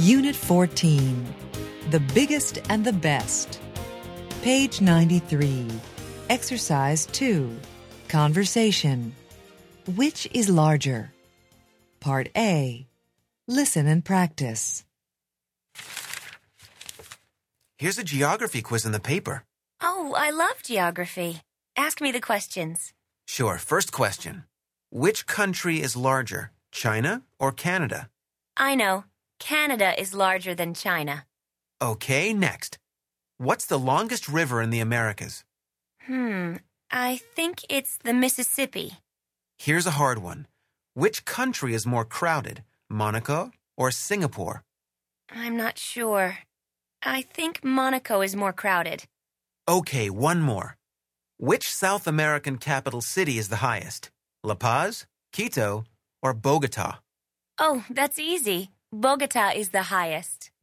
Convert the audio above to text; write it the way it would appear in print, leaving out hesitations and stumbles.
Unit 14, The Biggest and the Best. Page 93, Exercise 2, Conversation. Which is larger? Part A, Listen and practice. Here's a geography quiz in the paper. Oh, I love geography. Ask me the questions. Sure, first question. Which country is larger, China or Canada? I know. Canada is larger than China. Okay, next. What's the longest river in the Americas? I think it's the Mississippi. Here's a hard one. Which country is more crowded, Monaco or Singapore? I'm not sure. I think Monaco is more crowded. Okay, one more. Which South American capital city is the highest? La Paz, Quito, or Bogota? Oh, that's easy. Bogota is the highest.